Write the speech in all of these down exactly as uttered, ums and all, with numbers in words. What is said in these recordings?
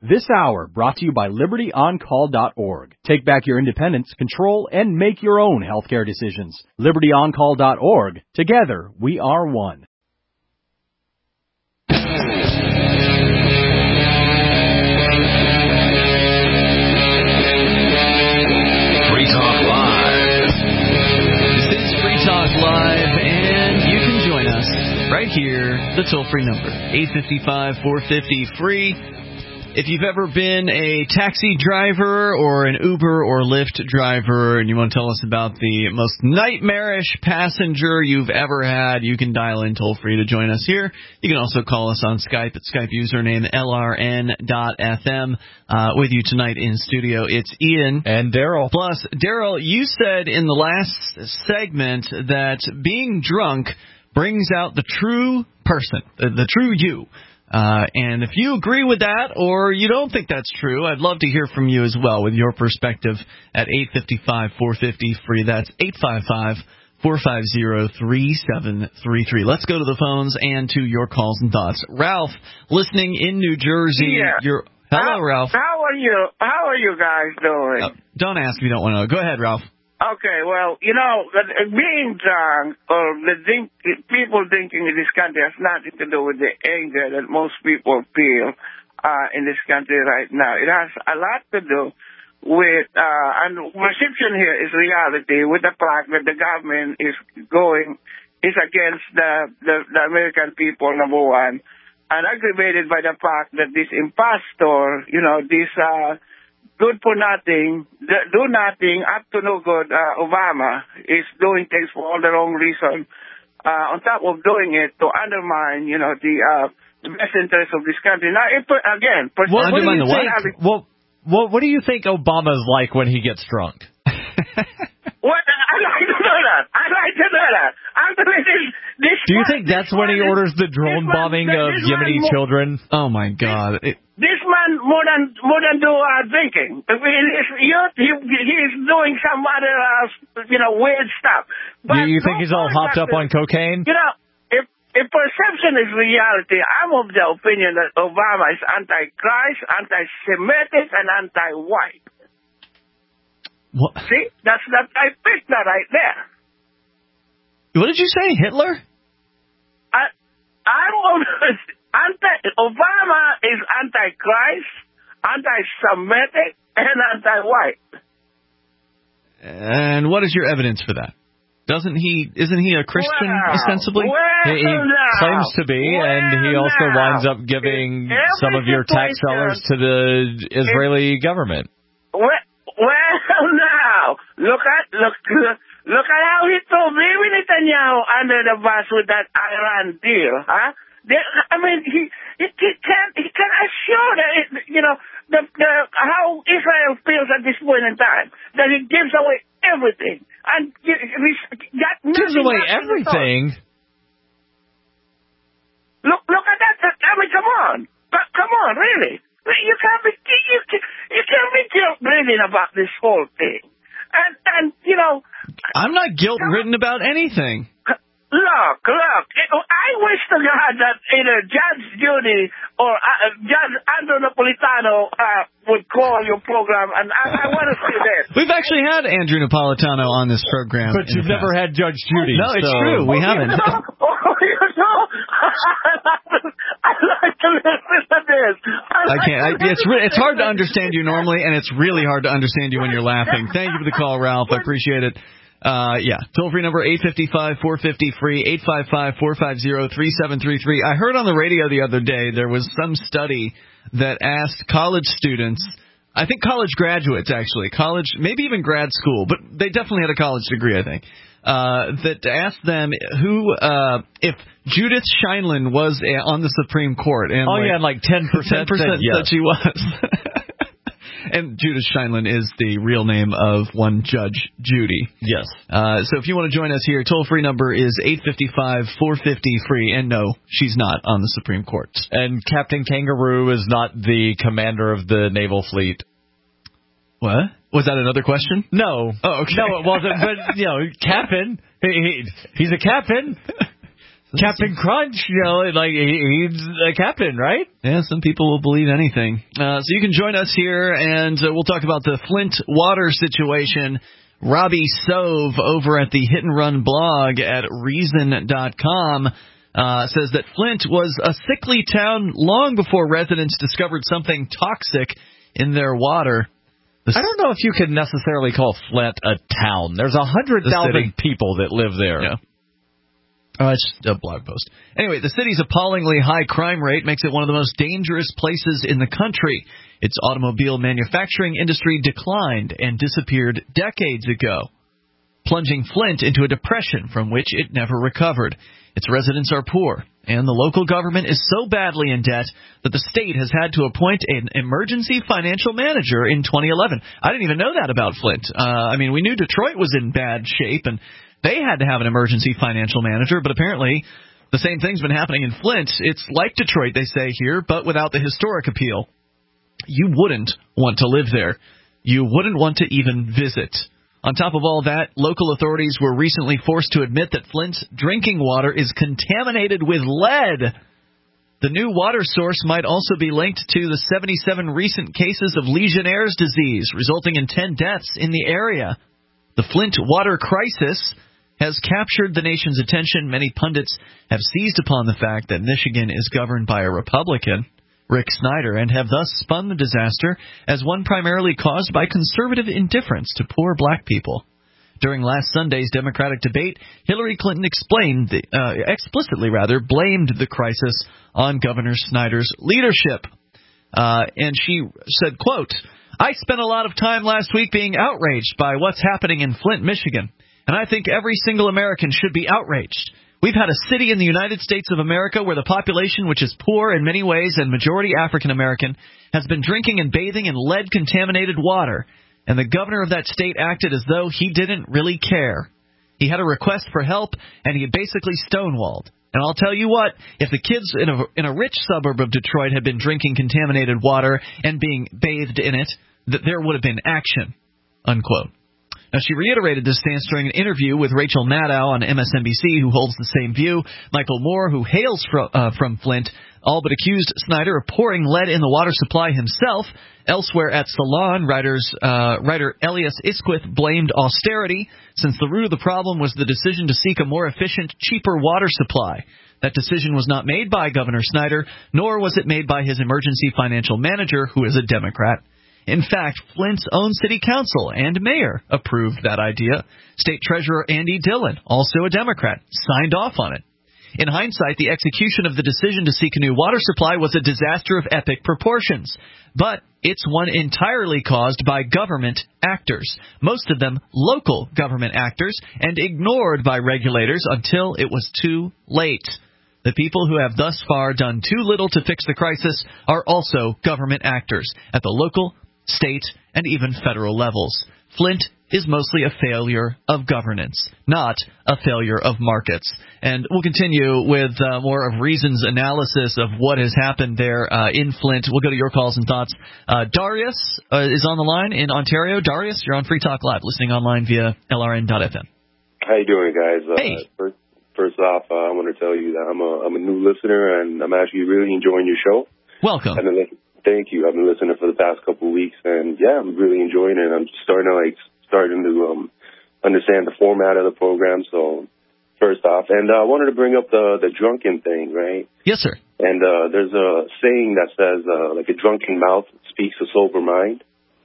This hour brought to you by Liberty On Call dot org. Take back your independence, control, and make your own healthcare decisions. Liberty On Call dot org. Together, we are one. Free Talk Live. This is Free Talk Live, and you can join us right here, the toll-free number, eight five five, four five zero, free. If you've ever been a taxi driver or an Uber or Lyft driver and you want to tell us about the most nightmarish passenger you've ever had, you can dial in toll-free to join us here. You can also call us on Skype at Skype username L R N dot F M. Uh, with you tonight in studio, it's Ian. And Daryl. Plus, Daryl, you said in the last segment that being drunk brings out the true person, the, the true you. Uh, and if you agree with that or you don't think that's true, I'd love to hear from you as well with your perspective at eight five five, four five zero, free. That's eight five five, four five zero, three seven three three. Let's go to the phones and to your calls and thoughts. Ralph, listening in New Jersey. Yeah. You're, hello, how, Ralph. How are you? How are you guys doing? Uh, don't ask if you don't want to know. Go ahead, Ralph. Okay, well, you know, being drunk or the think, people thinking in this country has nothing to do with the anger that most people feel uh, in this country right now. It has a lot to do with, uh, and perception here is reality, with the fact that the government is going, is against the, the, the American people, number one, and aggravated by the fact that this impostor, you know, this, uh, good for nothing, do nothing, up to no good, uh, Obama is doing things for all the wrong reason. Uh, on top of doing it to undermine, you know, the, uh, the best interest of this country. Now, if, again, what, what, do you think, having, well, what, what do you think Obama's like when he gets drunk? What? I'd like to know that. I'd like to know that. Actually, this, this do you man, think that's when he orders the drone bombing man, of Yemeni man, children? Oh, my God. This, this man more than more than do uh, drinking. I mean, he, he's doing some other, uh, you know, weird stuff. But you, you think he's all hopped up on cocaine? You know, if, if perception is reality, I'm of the opinion that Obama is anti-Christ, anti-Semitic, and anti-white. What? See, that's that. I picked that right there. What did you say, Hitler? I, I'm anti. Obama is anti-Christ, anti-Semitic, and anti-white. And what is your evidence for that? Doesn't he? Isn't he a Christian well, ostensibly? Well he he now, claims to be, well and he also now. winds up giving Every some of your tax dollars to the Israeli government. Well, well now, look at look look at how he threw Bibi Netanyahu under the bus with that Iran deal, huh? They, I mean, he he, he can he can assure that it, you know the the how Israel feels at this point in time that he gives away everything and he, he's got gives away everything. Look look at that! I mean, come on, come on, really. You can't be you, you can't be guilt-ridden about this whole thing, and and you know. I'm not guilt-ridden about anything. Look, look. I wish to God that either Judge Judy or uh, Judge Andrew Napolitano uh, would call your program, and I, I want to see this. We've actually had Andrew Napolitano on this program, but you've never had Judge Judy. No, it's so. true. We oh, haven't. You know, oh, you know, I like to listen to this. I, I can't. I, it's re- it's hard to understand you normally, and it's really hard to understand you when you're laughing. Thank you for the call, Ralph. I appreciate it. Uh, yeah, toll-free number eight five five, four five zero, free, eight five five, four five zero, three seven three three. I heard on the radio the other day there was some study that asked college students, I think college graduates actually, college, maybe even grad school, but they definitely had a college degree, I think, uh, that asked them who, uh, if Judith Sheindlin was a, on the Supreme Court. And oh, like, yeah, and like ten percent, ten percent yes. that she was. And Judith Sheindlin is the real name of one Judge Judy. Yes. Uh, so if you want to join us here, toll-free number is eight five five, four five zero, free. And no, she's not on the Supreme Court. And Captain Kangaroo is not the commander of the naval fleet. What? Was that another question? No. Oh, okay. No, it wasn't. But, you know, captain. He, he, he's a captain. Captain Crunch, you know, like he, he's a captain, right? Yeah, some people will believe anything. Uh, so you can join us here, and uh, we'll talk about the Flint water situation. Robbie Sove over at the Hit and Run blog at reason dot com uh, says that Flint was a sickly town long before residents discovered something toxic in their water. The I don't know if you could necessarily call Flint a town. There's a hundred thousand people that live there. Yeah. Oh, it's just a blog post. Anyway, the city's appallingly high crime rate makes it one of the most dangerous places in the country. Its automobile manufacturing industry declined and disappeared decades ago, plunging Flint into a depression from which it never recovered. Its residents are poor, and the local government is so badly in debt that the state has had to appoint an emergency financial manager in twenty eleven. I didn't even know that about Flint. Uh, I mean, we knew Detroit was in bad shape, and they had to have an emergency financial manager, but apparently the same thing's been happening in Flint. It's like Detroit, they say here, but without the historic appeal. You wouldn't want to live there. You wouldn't want to even visit. On top of all that, local authorities were recently forced to admit that Flint's drinking water is contaminated with lead. The new water source might also be linked to the seventy-seven recent cases of Legionnaire's disease, resulting in ten deaths in the area. The Flint water crisis has captured the nation's attention. Many pundits have seized upon the fact that Michigan is governed by a Republican, Rick Snyder, and have thus spun the disaster as one primarily caused by conservative indifference to poor black people. During last Sunday's Democratic debate, Hillary Clinton explained, the, uh, explicitly rather, blamed the crisis on Governor Snyder's leadership. Uh, and she said, quote, "I spent a lot of time last week being outraged by what's happening in Flint, Michigan, and I think every single American should be outraged. We've had a city in the United States of America where the population, which is poor in many ways and majority African American, has been drinking and bathing in lead-contaminated water, and the governor of that state acted as though he didn't really care. He had a request for help, and he basically stonewalled. And I'll tell you what, if the kids in a, in a rich suburb of Detroit had been drinking contaminated water and being bathed in it, that there would have been action," unquote. Now, she reiterated this stance during an interview with Rachel Maddow on M S N B C, who holds the same view. Michael Moore, who hails from, uh, from Flint, all but accused Snyder of pouring lead in the water supply himself. Elsewhere at Salon, writers, uh, writer Elias Isquith blamed austerity, since the root of the problem was the decision to seek a more efficient, cheaper water supply. That decision was not made by Governor Snyder, nor was it made by his emergency financial manager, who is a Democrat. In fact, Flint's own city council and mayor approved that idea. State Treasurer Andy Dillon, also a Democrat, signed off on it. In hindsight, the execution of the decision to seek a new water supply was a disaster of epic proportions. But it's one entirely caused by government actors, most of them local government actors, and ignored by regulators until it was too late. The people who have thus far done too little to fix the crisis are also government actors at the local, state, and even federal levels. Flint is mostly a failure of governance, not a failure of markets. And we'll continue with uh, more of Reason's analysis of what has happened there uh, in Flint. We'll go to your calls and thoughts. Uh, Darius uh, is on the line in Ontario. Darius, you're on Free Talk Live, listening online via L R N dot F M. How you doing, guys? Uh, hey. First, first off, uh, I want to tell you that I'm a, I'm a new listener, and I'm actually really enjoying your show. Welcome. I've been listening, thank you. I've been listening for the past couple of weeks, and, yeah, I'm really enjoying it. I'm starting to, like, starting to um, understand the format of the program, so first off. And uh, I wanted to bring up the, the drunken thing, right? Yes, sir. And uh, there's a saying that says, uh, like, a drunken mouth speaks a sober mind.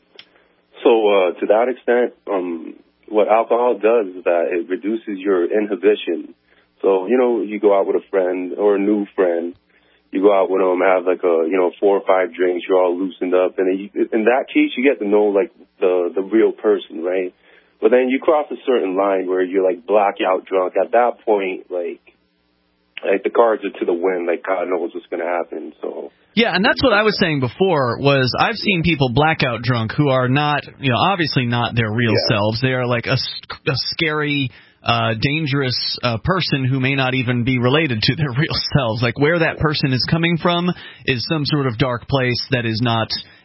So uh, to that extent, um, what alcohol does is that it reduces your inhibition. So, you know, you go out with a friend or a new friend, you go out with them, have like a, you know, four or five drinks, you're all loosened up. And you, in that case, you get to know, like, the, the real person, right? But then you cross a certain line where you're, like, blackout drunk. At that point, like, like the cards are to the wind. Like, God knows what's going to happen. So yeah, and that's what I was saying before, was I've seen people blackout drunk who are not, you know, obviously not their real yeah. selves. They are like a, a scary, uh, dangerous uh, person who may not even be related to their real selves. Like, where that person is coming from is some sort of dark place that is not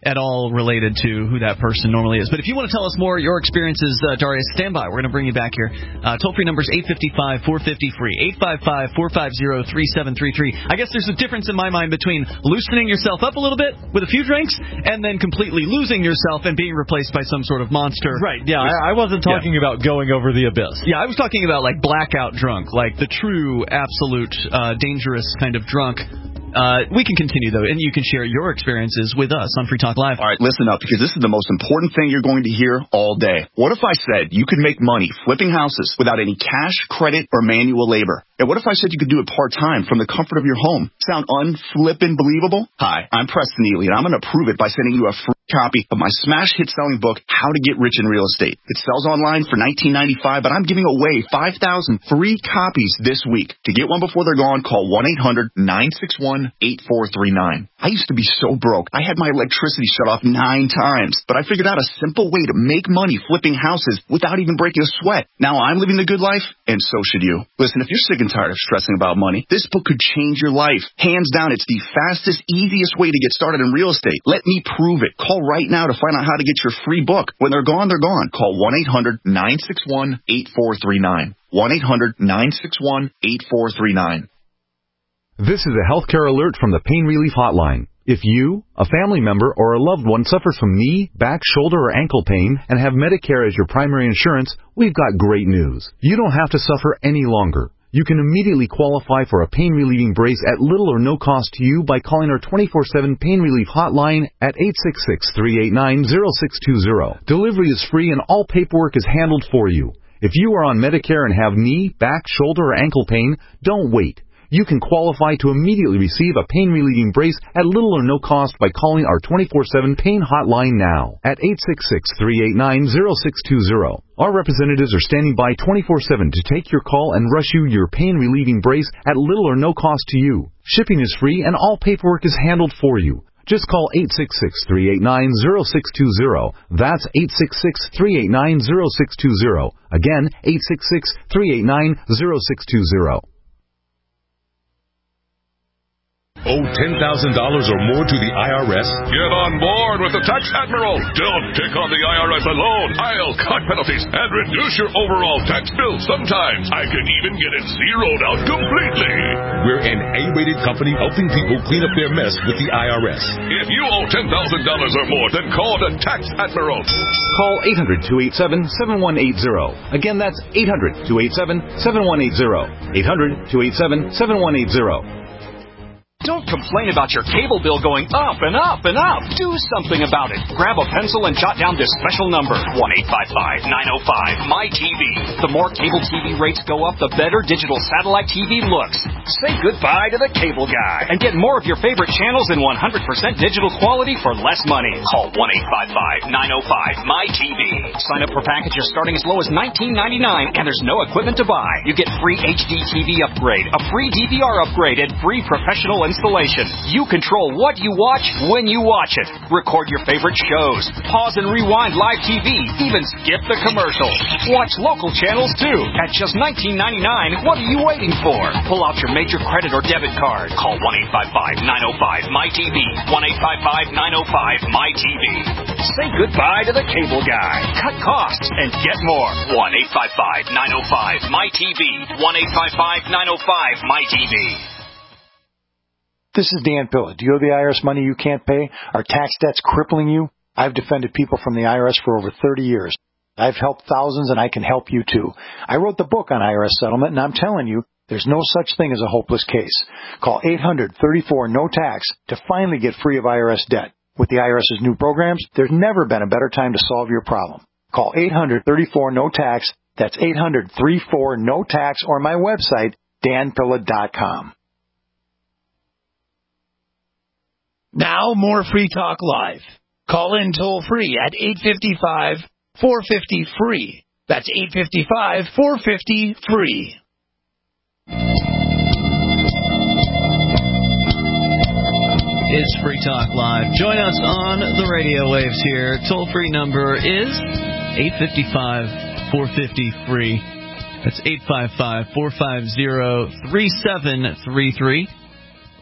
at all related to who that person normally is. But if you want to tell us more, your experiences, uh, Darius, stand by. We're going to bring you back here. Uh, toll-free number is eight five five, four five zero, free, eight five five, four five zero, three seven three three. I guess there's a difference in my mind between loosening yourself up a little bit with a few drinks and then completely losing yourself and being replaced by some sort of monster. Right, yeah, I, I wasn't talking yeah. about going over the abyss. Yeah, I was talking about like blackout drunk, like the true, absolute, uh, dangerous kind of drunk. Uh, we can continue, though, and you can share your experiences with us on Free Talk Live. All right, listen up, because this is the most important thing you're going to hear all day. What if I said you could make money flipping houses without any cash, credit, or manual labor? And what if I said you could do it part-time from the comfort of your home? Sound unflippin' believable? Hi, I'm Preston Ely, and I'm going to prove it by sending you a free copy of my smash hit selling book, How to Get Rich in Real Estate. It sells online for nineteen ninety-five dollars, but I'm giving away five thousand free copies this week. To get one before they're gone, call one eight hundred, nine six one, eight four three nine. I used to be so broke. I had my electricity shut off nine times, but I figured out a simple way to make money flipping houses without even breaking a sweat. Now I'm living the good life, and so should you. Listen, if you're sick and tired of stressing about money, this book could change your life. Hands down, it's the fastest, easiest way to get started in real estate. Let me prove it. Call right now to find out how to get your free book. When they're gone, they're gone. Call one eight hundred, nine six one, eight four three nine. one eight hundred, nine six one, eight four three nine. This is a healthcare alert from the Pain Relief Hotline. If you, a family member, or a loved one suffers from knee, back, shoulder, or ankle pain and have Medicare as your primary insurance, we've got great news. You don't have to suffer any longer. You can immediately qualify for a pain-relieving brace at little or no cost to you by calling our twenty-four seven Pain Relief Hotline at eight six six, three eight nine, zero six two zero. Delivery is free and all paperwork is handled for you. If you are on Medicare and have knee, back, shoulder, or ankle pain, don't wait. You can qualify to immediately receive a pain-relieving brace at little or no cost by calling our twenty-four seven Pain Hotline now at eight six six, three eight nine, zero six two zero. Our representatives are standing by twenty-four seven to take your call and rush you your pain-relieving brace at little or no cost to you. Shipping is free and all paperwork is handled for you. Just call eight six six, three eight nine, zero six two zero. That's eight six six, three eight nine, zero six two zero. Again, eight six six, three eight nine, zero six two zero. Owe ten thousand dollars or more to the I R S? Get on board with the Tax Admiral. Don't take on the I R S alone. I'll cut penalties and reduce your overall tax bill. Sometimes I can even get it zeroed out completely. We're an A-rated company helping people clean up their mess with the I R S. If you owe ten thousand dollars or more, then call the Tax Admiral. Call eight hundred, two eight seven, seven one eight zero. Again, that's eight hundred, two eight seven, seven one eight zero. eight hundred, two eight seven, seven one eight zero. Don't complain about your cable bill going up and up and up. Do something about it. Grab a pencil and jot down this special number, one eight five five, nine oh five, M Y T V. The more cable T V rates go up, the better digital satellite T V looks. Say goodbye to the cable guy and get more of your favorite channels in one hundred percent digital quality for less money. Call one eight five five, nine oh five, M Y T V. Sign up for packages starting as low as nineteen ninety-nine, and there's no equipment to buy. You get free H D T V upgrade, a free D V R upgrade, and free professional installation. You control what you watch when you watch it. Record your favorite shows. Pause and rewind live T V. Even skip the commercials. Watch local channels too. At just nineteen ninety-nine, what are you waiting for? Pull out your major credit or debit card. Call one eight five five, nine oh five, M Y T V. one eight five five, nine oh five, M Y T V. Say goodbye to the cable guy. Cut costs and get more. one eight five five, nine oh five, M Y T V. one eight five five, nine oh five, M Y T V. This is Dan Pilla. Do you owe the I R S money you can't pay? Are tax debts crippling you? I've defended people from the I R S for over thirty years. I've helped thousands, and I can help you too. I wrote the book on I R S settlement, and I'm telling you, there's no such thing as a hopeless case. Call eight hundred, thirty-four, no tax to finally get free of I R S debt. With the IRS's new programs, there's never been a better time to solve your problem. Call eight hundred, thirty-four, no tax. That's eight hundred, thirty-four, no tax, or my website, dan pilla dot com. Now, more Free Talk Live. Call in toll-free at eight five five, four five zero, free. That's eight five five, four five zero, free. It's Free Talk Live. Join us on the radio waves here. Toll-free number is eight five five, four five zero, free. That's eight five five, four five zero, three seven three three.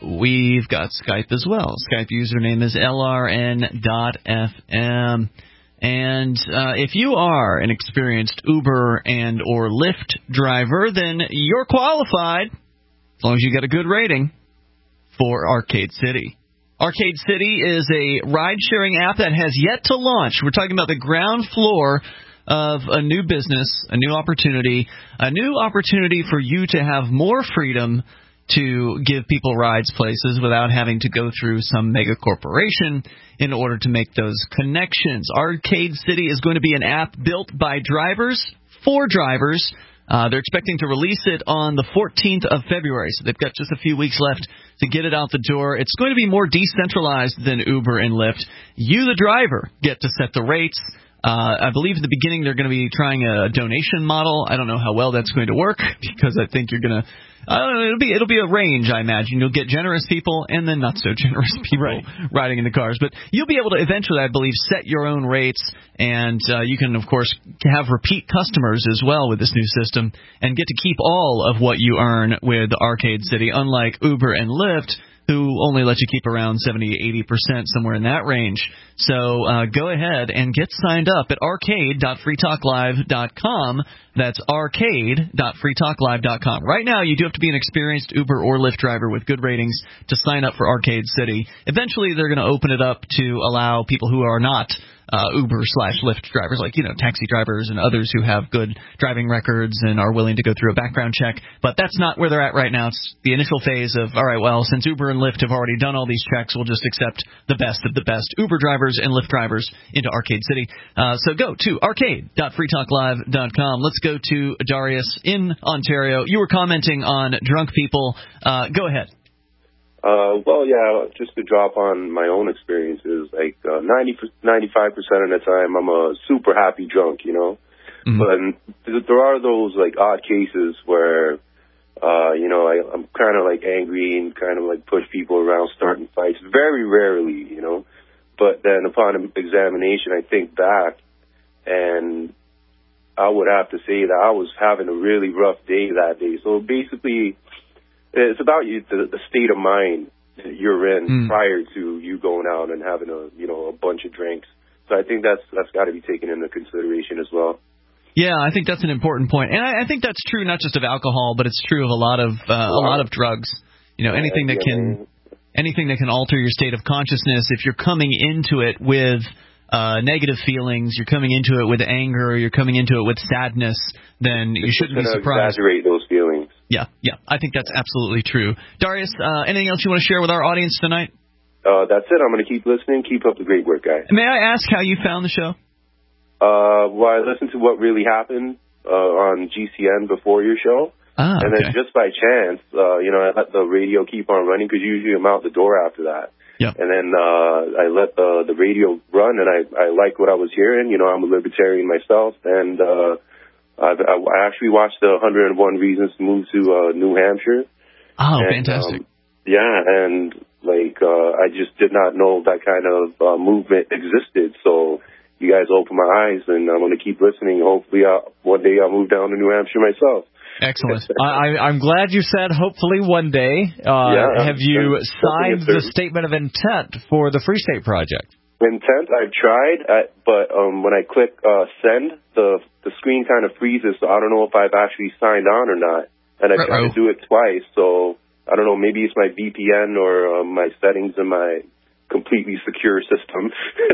we've got Skype as well. Skype username is L R N dot F M. And uh, if you are an experienced Uber and or Lyft driver, then you're qualified, as long as you get a good rating, for Arcade City. Arcade City is a ride-sharing app that has yet to launch. We're talking about the ground floor of a new business, a new opportunity, a new opportunity for you to have more freedom to give people rides places without having to go through some mega corporation in order to make those connections. Arcade City is going to be an app built by drivers for drivers. Uh, they're expecting to release it on the fourteenth of February, so they've got just a few weeks left to get it out the door. It's going to be more decentralized than Uber and Lyft. You, the driver, get to set the rates. Uh, I believe in the beginning they're going to be trying a donation model. I don't know how well that's going to work because I think you're going to I don't know, it'll be it'll be a range, I imagine. You'll get generous people and then not so generous people right. riding in the cars. But you'll be able to eventually, I believe, set your own rates, and uh, you can, of course, have repeat customers as well with this new system and get to keep all of what you earn with Arcade City, unlike Uber and Lyft, who only let you keep around seventy to eighty percent, somewhere in that range. So uh, go ahead and get signed up at arcade dot free talk live dot com. That's arcade dot free talk live dot com. Right now, you do have to be an experienced Uber or Lyft driver with good ratings to sign up for Arcade City. Eventually, they're going to open it up to allow people who are not Uh, Uber slash Lyft drivers, like, you know, taxi drivers and others who have good driving records and are willing to go through a background check. But that's not where they're at right now. It's the initial phase of, all right, well, since Uber and Lyft have already done all these checks, we'll just accept the best of the best Uber drivers and Lyft drivers into Arcade City. Uh, so go to arcade dot free talk live dot com. Let's go to Darius in Ontario. You were commenting on drunk people. Uh, go ahead. Uh, well, yeah, just to drop on my own experiences, like uh, ninety, ninety-five percent of the time I'm a super happy drunk, you know. Mm-hmm. But there are those, like, odd cases where, uh, you know, I, I'm kind of, like, angry and kind of, like, push people around, starting fights. Very rarely, you know. But then upon examination, I think back, and I would have to say that I was having a really rough day that day. So basically, it's about you, the, the state of mind that you're in mm. prior to you going out and having a, you know, a bunch of drinks. So I think that's that's got to be taken into consideration as well. Yeah, I think that's an important point, and I, I think that's true not just of alcohol, but it's true of a lot of uh, a lot of drugs. You know, anything that can anything that can alter your state of consciousness. If you're coming into it with uh, negative feelings, you're coming into it with anger, you're coming into it with sadness, then you it's shouldn't be surprised. Exaggerate those feelings. Yeah, yeah, I think that's absolutely true. Darius, uh, anything else you want to share with our audience tonight? Uh, that's it. I'm going to keep listening. Keep up the great work, guys. May I ask how you found the show? Uh, well, I listened to What Really Happened uh, on G C N before your show. Ah, and okay. then just by chance, uh, you know, I let the radio keep on running because usually I'm out the door after that. Yep. And then uh, I let the, the radio run, and I, I liked what I was hearing. You know, I'm a libertarian myself, and uh, I, I actually watched the one hundred one Reasons to Move to uh, New Hampshire. Oh, and, fantastic. Um, yeah, and, like, uh, I just did not know that kind of uh, movement existed, so you guys opened my eyes, and I'm going to keep listening. Hopefully, I'll, one day I'll move down to New Hampshire myself. Excellent. I, I'm glad you said hopefully one day. Uh, yeah, have you signed the statement of intent for the Free State Project? Intent, I've tried, I, but um, when I click uh, send, the the screen kind of freezes, so I don't know if I've actually signed on or not. And I tried to do it twice, so I don't know, maybe it's my V P N or uh, my settings in my completely secure system.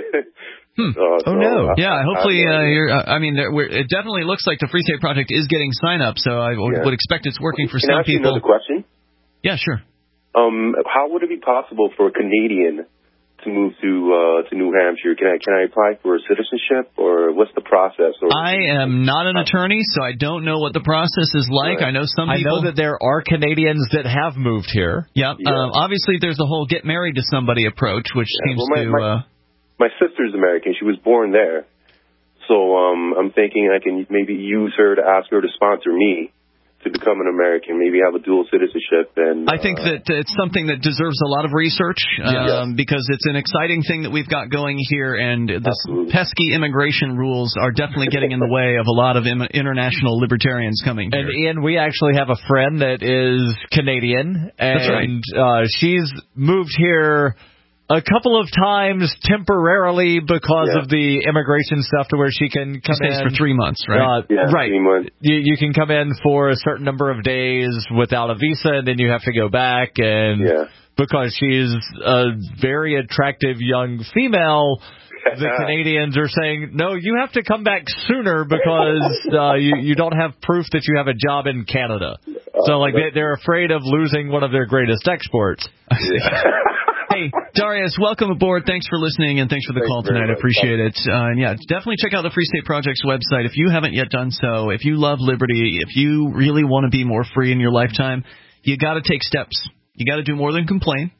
Hmm. Uh, oh, so no. I, yeah, hopefully, I, uh, you're, uh, I mean, there, we're, it definitely looks like the Free State Project is getting sign-ups, so I w- yeah. would expect it's working for Can some I ask you people. another question? Yeah, sure. Um, how would it be possible for a Canadian to move to uh, to New Hampshire? Can I can I apply for citizenship, or what's the process? Or I am not an attorney, so I don't know what the process is like. Right. I know some I people. know that there are Canadians that have moved here. Yeah. Yeah. Um, obviously, there's the whole get married to somebody approach, which Yeah, seems well, my, to. My, uh, my sister's American. She was born there. So um, I'm thinking I can maybe use her to ask her to sponsor me. to become an American, maybe have a dual citizenship. And I think uh, that it's something that deserves a lot of research um, yeah. because it's an exciting thing that we've got going here, and the Absolutely. pesky immigration rules are definitely getting in the way of a lot of im- international libertarians coming here. And Ian, we actually have a friend that is Canadian, and That's right. uh, she's moved here a couple of times temporarily because yeah. of the immigration stuff, to where she can come she stays in for three months, right? Uh, yeah, right. Three months. You, you can come in for a certain number of days without a visa, and then you have to go back. And yeah. because she's a very attractive young female, the Canadians are saying, no, you have to come back sooner because uh, you, you don't have proof that you have a job in Canada. So, like, they, they're afraid of losing one of their greatest exports. Hey, Darius, welcome aboard. Thanks for listening, and thanks for the Thanks call tonight. I appreciate it. Uh, and, yeah, definitely check out the Free State Project's website. If you haven't yet done so, if you love liberty, if you really want to be more free in your lifetime, you got to take steps. You got to do more than complain.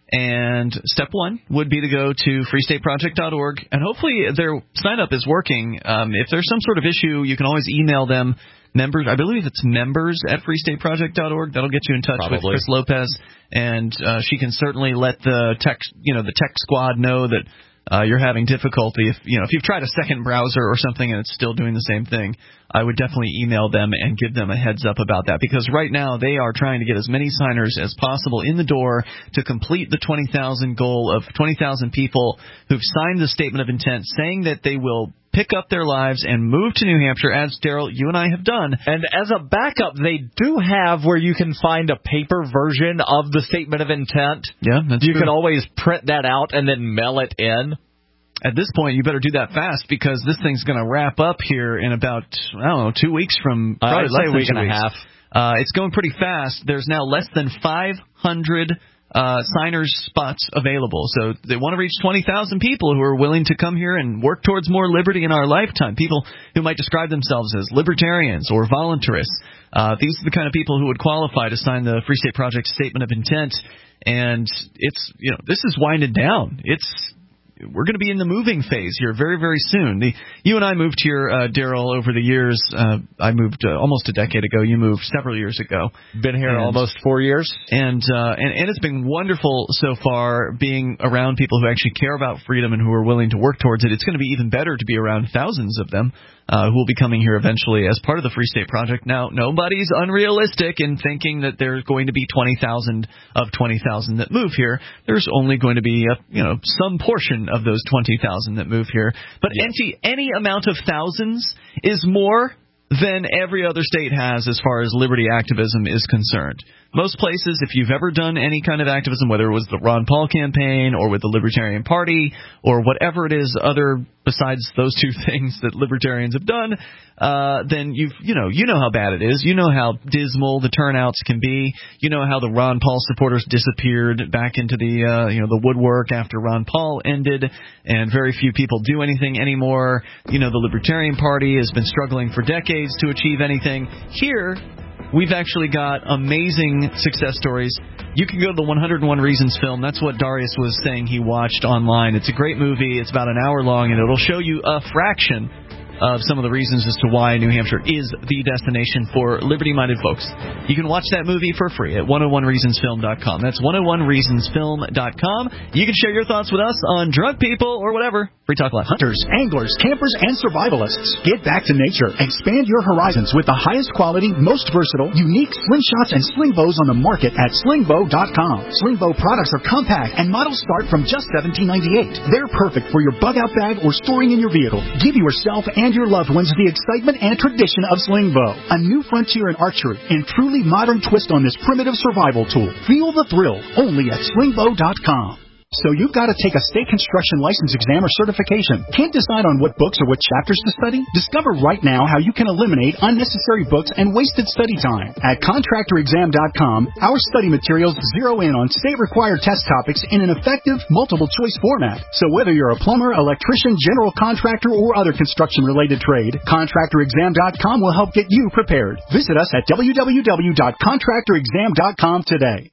And step one would be to go to free state project dot org, and hopefully their sign-up is working. Um, if there's some sort of issue, you can always email them. Members, I believe it's members at free state project dot org. That'll get you in touch Probably. with Chris Lopez, and uh, she can certainly let the tech, you know, the tech squad know that uh, you're having difficulty. If you know, if you've tried a second browser or something and it's still doing the same thing, I would definitely email them and give them a heads up about that, because right now they are trying to get as many signers as possible in the door to complete the twenty thousand goal of twenty thousand people who've signed the statement of intent saying that they will pick up their lives and move to New Hampshire, as Daryl, you and I have done. And as a backup, they do have where you can find a paper version of the statement of intent. Yeah, that's You true. can always print that out and then mail it in. At this point, you better do that fast, because this thing's going to wrap up here in about, I don't know, two weeks from probably I'd less say a than week two and a weeks. half. Uh, it's going pretty fast. There's now less than five hundred uh, signers spots available. So they want to reach twenty thousand people who are willing to come here and work towards more liberty in our lifetime. People who might describe themselves as libertarians or voluntarists. Uh, these are the kind of people who would qualify to sign the Free State Project Statement of Intent. And it's, you know, this is winding down. It's We're going to be in the moving phase here very, very soon. The, you and I moved here, uh, Daryl, over the years. Uh, I moved uh, almost a decade ago. You moved several years ago. Been here and, almost four years. And, uh, and and it's been wonderful so far being around people who actually care about freedom and who are willing to work towards it. It's going to be even better to be around thousands of them uh, who will be coming here eventually as part of the Free State Project. Now, nobody's unrealistic in thinking that there's going to be twenty thousand of twenty thousand that move here. There's only going to be a, you know, some portion of those twenty thousand that move here. But yes. any, any amount of thousands is more than every other state has as far as liberty activism is concerned. Most places, if you've ever done any kind of activism, whether it was the Ron Paul campaign or with the Libertarian Party or whatever it is other besides those two things that libertarians have done, uh, then you've, you know, you know how bad it is. You know how dismal the turnouts can be. You know how the Ron Paul supporters disappeared back into the, uh, you know, the woodwork after Ron Paul ended, and very few people do anything anymore. You know, the Libertarian Party has been struggling for decades to achieve anything. Here, we've actually got amazing success stories. You can go to the one oh one Reasons film. That's what Darius was saying he watched online. It's a great movie. It's about an hour long, and it'll show you a fraction of some of the reasons as to why New Hampshire is the destination for liberty-minded folks. You can watch that movie for free at one oh one reasons film dot com. That's one oh one reasons film dot com. You can share your thoughts with us on drunk people or whatever. Free Talk Live. Hunters, anglers, campers, and survivalists. Get back to nature. Expand your horizons with the highest quality, most versatile, unique slingshots and sling bows on the market at sling bow dot com. Sling bow products are compact and models start from just seventeen ninety-eight. They're perfect for your bug-out bag or storing in your vehicle. Give yourself and your loved ones the excitement and tradition of sling bow. A new frontier in archery and truly modern twist on this primitive survival tool. Feel the thrill only at sling bow dot com. So you've got to take a state construction license exam or certification. Can't decide on what books or what chapters to study? Discover right now how you can eliminate unnecessary books and wasted study time. At contractor exam dot com, our study materials zero in on state-required test topics in an effective, multiple-choice format. So whether you're a plumber, electrician, general contractor, or other construction-related trade, contractor exam dot com will help get you prepared. Visit us at w w w dot contractor exam dot com today.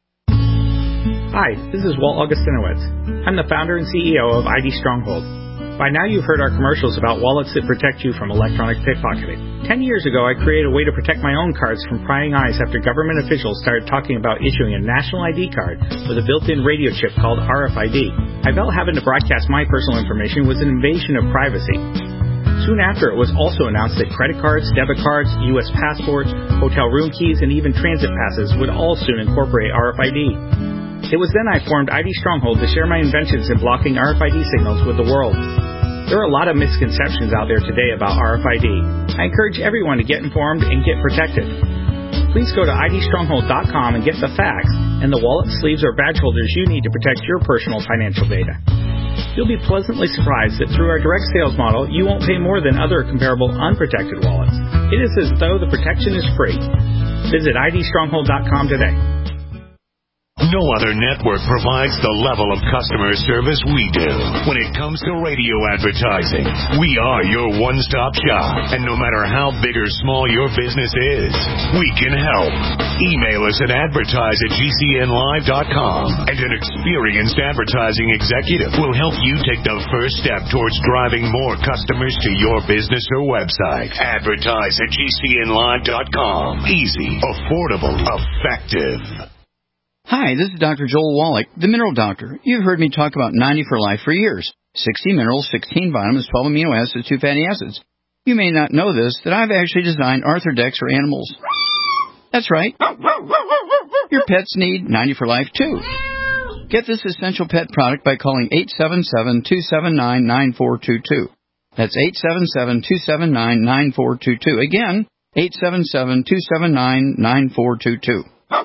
Hi, this is Walt Augustinowicz. I'm the founder and C E O of I D Stronghold. By now you've heard our commercials about wallets that protect you from electronic pickpocketing. Ten years ago, I created a way to protect my own cards from prying eyes after government officials started talking about issuing a national I D card with a built-in radio chip called R F I D. I felt having to broadcast my personal information was an invasion of privacy. Soon after, it was also announced that credit cards, debit cards, U S passports, hotel room keys, and even transit passes would all soon incorporate R F I D. It was then I formed I D Stronghold to share my inventions in blocking R F I D signals with the world. There are a lot of misconceptions out there today about R F I D. I encourage everyone to get informed and get protected. Please go to I D stronghold dot com and get the facts and the wallet, sleeves, or badge holders you need to protect your personal financial data. You'll be pleasantly surprised that through our direct sales model, you won't pay more than other comparable unprotected wallets. It is as though the protection is free. Visit I D stronghold dot com today. No other network provides the level of customer service we do. When it comes to radio advertising, we are your one-stop shop. And no matter how big or small your business is, we can help. Email us at advertise at G C N live dot com, and an experienced advertising executive will help you take the first step towards driving more customers to your business or website. Advertise at G C N live dot com. Easy, affordable, effective. Hi, this is Doctor Joel Wallach, the Mineral Doctor. You've heard me talk about ninety for Life for years. sixty minerals, sixteen vitamins, twelve amino acids, two fatty acids. You may not know this, that I've actually designed Arthrodex for animals. That's right. Your pets need ninety for Life, too. Get this essential pet product by calling eight seven seven, two seven nine, nine four two two. That's eight seven seven, two seven nine, nine four two two. Again, eight seven seven, two seven nine, nine four two two.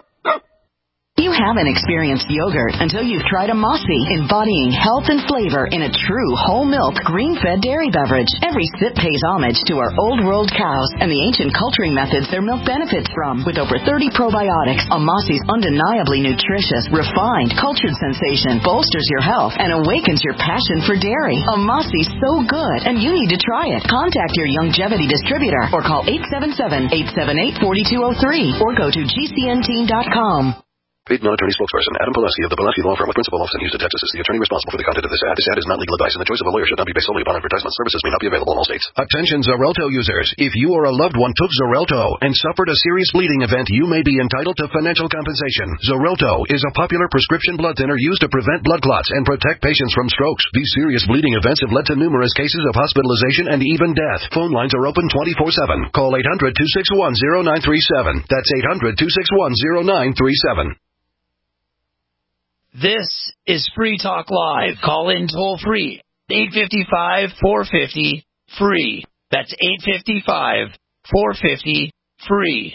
You haven't experienced yogurt until you've tried a Mossy, embodying health and flavor in a true whole milk, green-fed dairy beverage. Every sip pays homage to our old-world cows and the ancient culturing methods their milk benefits from. With over thirty probiotics, a Mossy's undeniably nutritious, refined, cultured sensation bolsters your health and awakens your passion for dairy. A Mossy's so good, and you need to try it. Contact your Youngevity distributor or call eight seven seven, eight seven eight, four two zero three or go to G C N team dot com. Paid non-attorney spokesperson Adam Pileski of the Pileski Law Firm with principal office in Houston, Texas is the attorney responsible for the content of this ad. This ad is not legal advice, and the choice of a lawyer should not be based solely upon advertisement. Services may not be available in all states. Attention Xarelto users. If you or a loved one took Xarelto and suffered a serious bleeding event, you may be entitled to financial compensation. Xarelto is a popular prescription blood thinner used to prevent blood clots and protect patients from strokes. These serious bleeding events have led to numerous cases of hospitalization and even death. Phone lines are open twenty-four seven. Call eight hundred, two six one, zero nine three seven. That's eight hundred, two six one, zero nine three seven. This is Free Talk Live. Call in toll free. eight five five, four five zero, free. That's eight five five, four five zero, free.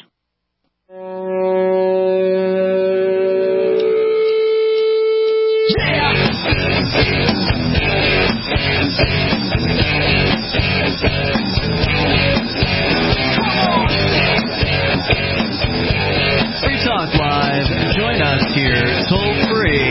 Free Talk Live. Join us here toll free.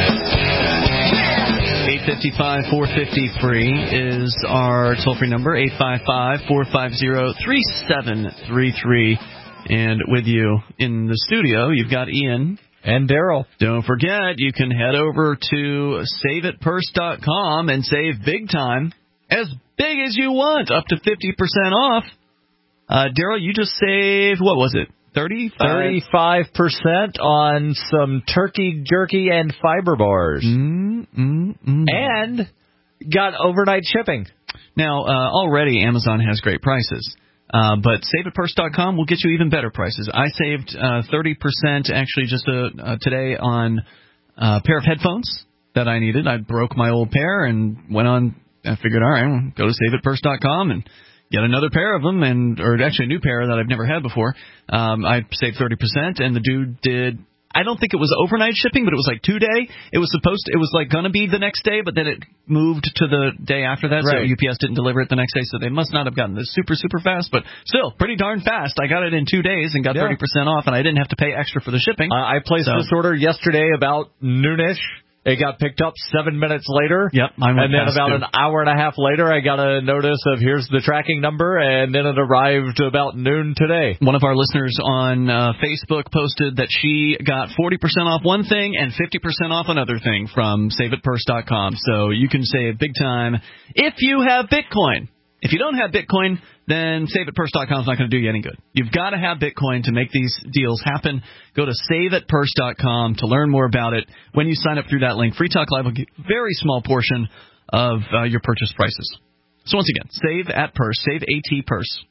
eight five five, four five zero, free is our toll-free number, eight five five, four five zero, three seven three three. And with you in the studio, you've got Ian. And Daryl. Don't forget, you can head over to save it purse dot com and save big time, as big as you want, up to fifty percent off. Uh, Daryl, you just saved, what was it? thirty-five percent on some turkey jerky and fiber bars. Mm, mm, mm. And got overnight shipping. Now, uh, already Amazon has great prices, uh, but save it purse dot com will get you even better prices. I saved uh, thirty percent actually just uh, uh, today on a pair of headphones that I needed. I broke my old pair and went on, I figured, all right, I'll go to save it purse dot com and get another pair of them, and or actually a new pair that I've never had before. Um, I saved thirty percent, and the dude did, I don't think it was overnight shipping, but it was like two-day. It was supposed to, it was like going to be the next day, but then it moved to the day after that, right. So U P S didn't deliver it the next day, so they must not have gotten this super, super fast, but still, pretty darn fast. I got it in two days and got yeah. thirty percent off, and I didn't have to pay extra for the shipping. Uh, I placed so. this order yesterday about noonish. It got picked up seven minutes later. Yep, mine went And then past about too. an hour and a half later, I got a notice of here's the tracking number, and then it arrived about noon today. One of our listeners on uh, Facebook posted that she got forty percent off one thing and fifty percent off another thing from save it purse dot com. So you can save big time if you have Bitcoin. If you don't have Bitcoin, then save it purse dot com is not going to do you any good. You've got to have Bitcoin to make these deals happen. Go to save it purse dot com to learn more about it. When you sign up through that link, Free Talk Live will get a very small portion of uh, your purchase prices. So once again, save at purse, save at purse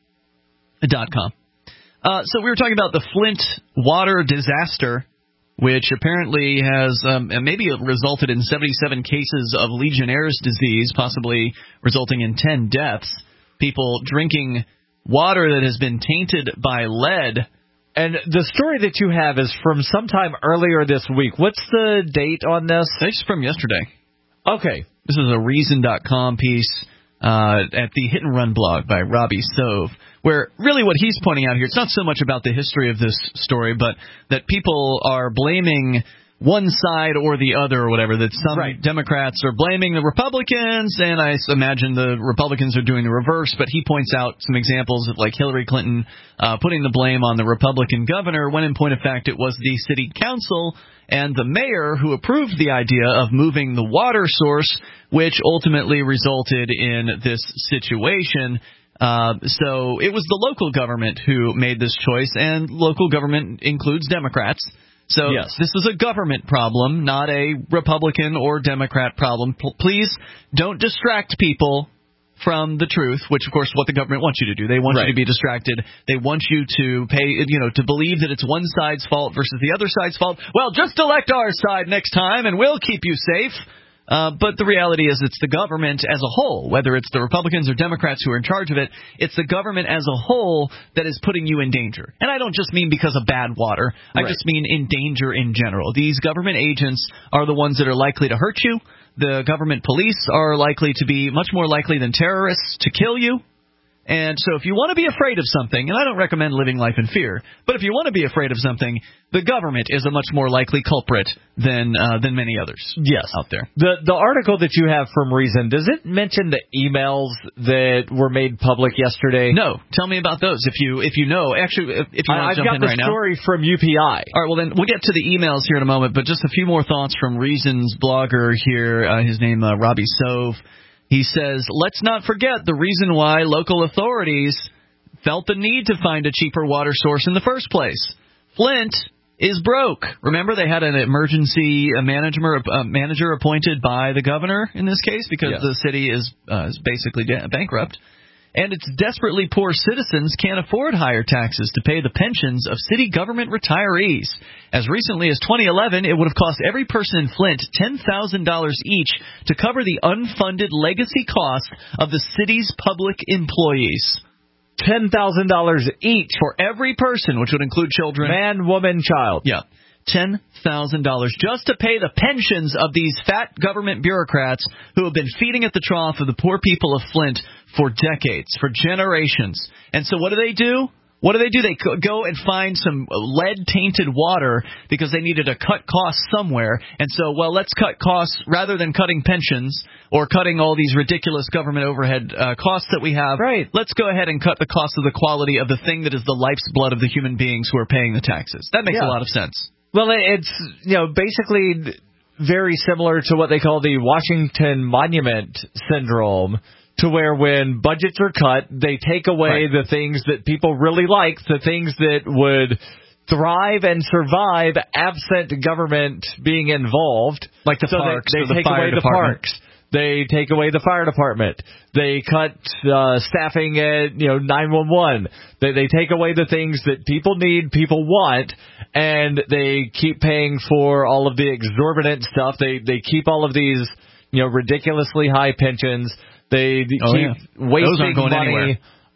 dot com. Uh, so we were talking about the Flint water disaster, which apparently has um, maybe resulted in seventy-seven cases of Legionnaire's disease, possibly resulting in ten deaths. People drinking water that has been tainted by lead. And the story that you have is from sometime earlier this week. What's the date on this? It's from yesterday. Okay. This is a Reason dot com piece uh, at the Hit and Run blog by Robbie Sove, where really what he's pointing out here, it's not so much about the history of this story, but that people are blaming one side or the other or whatever, that some right. Democrats are blaming the Republicans, and I imagine the Republicans are doing the reverse, but he points out some examples of like Hillary Clinton uh, putting the blame on the Republican governor, when in point of fact it was the city council and the mayor who approved the idea of moving the water source, which ultimately resulted in this situation. Uh, so it was the local government who made this choice, and local government includes Democrats. So yes. This is a government problem, not a Republican or Democrat problem. P- please don't distract people from the truth, which, of course, is what the government wants you to do. They want right. you to be distracted. They want you to pay, you know, to believe that it's one side's fault versus the other side's fault. Well, just elect our side next time, and we'll keep you safe. Uh, but the reality is it's the government as a whole, whether it's the Republicans or Democrats who are in charge of it, it's the government as a whole that is putting you in danger. And I don't just mean because of bad water. I right. just mean in danger in general. These government agents are the ones that are likely to hurt you. The government police are likely to be much more likely than terrorists to kill you. And so if you want to be afraid of something, and I don't recommend living life in fear, but if you want to be afraid of something, the government is a much more likely culprit than uh, than many others yes. out there. The the article that you have from Reason, does it mention the emails that were made public yesterday? No. Tell me about those if you if you know. Actually, if, if you want to jump in right now. I've got the story from U P I. All right, well then we'll get to the emails here in a moment, but just a few more thoughts from Reason's blogger here, uh, his name uh, Robbie Sove. He says, let's not forget the reason why local authorities felt the need to find a cheaper water source in the first place. Flint is broke. Remember, they had an emergency manager, uh, manager appointed by the governor in this case because yes. the city is, uh, is basically bankrupt. And its desperately poor citizens can't afford higher taxes to pay the pensions of city government retirees. As recently as twenty eleven, it would have cost every person in Flint ten thousand dollars each to cover the unfunded legacy costs of the city's public employees. ten thousand dollars each for every person, which would include children. Man, woman, child. Yeah. ten thousand dollars just to pay the pensions of these fat government bureaucrats who have been feeding at the trough of the poor people of Flint for decades, for generations. And so what do they do? What do they do? They go and find some lead-tainted water because they needed to cut costs somewhere. And so, well, let's cut costs rather than cutting pensions or cutting all these ridiculous government overhead uh, costs that we have. Right. Let's go ahead and cut the cost of the quality of the thing that is the life's blood of the human beings who are paying the taxes. That makes yeah. a lot of sense. Well, it's, you know, basically very similar to what they call the Washington Monument Syndrome, to where when budgets are cut, they take away right. the things that people really like, the things that would thrive and survive absent government being involved. Like the so parks they, they or the take fire away department. the parks. They take away the fire department. They cut uh, staffing at, you know, nine one one. They, they take away the things that people need, people want, and they keep paying for all of the exorbitant stuff. They they keep all of these, you know, ridiculously high pensions. They oh, keep yeah. wasting going money anywhere.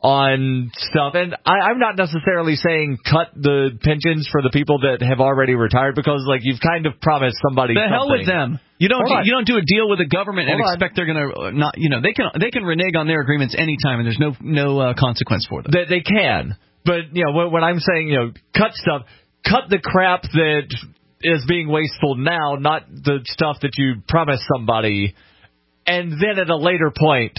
on stuff. And I, I'm not necessarily saying cut the pensions for the people that have already retired, because, like, you've kind of promised somebody the something. hell with them. You don't do, you don't do a deal with the government Hold and on. expect they're going to not, you know, they can they can renege on their agreements anytime and there's no no uh, consequence for them. They, they can. But, you know, when, when I'm saying, you know, cut stuff, cut the crap that is being wasteful now, not the stuff that you promised somebody, and then at a later point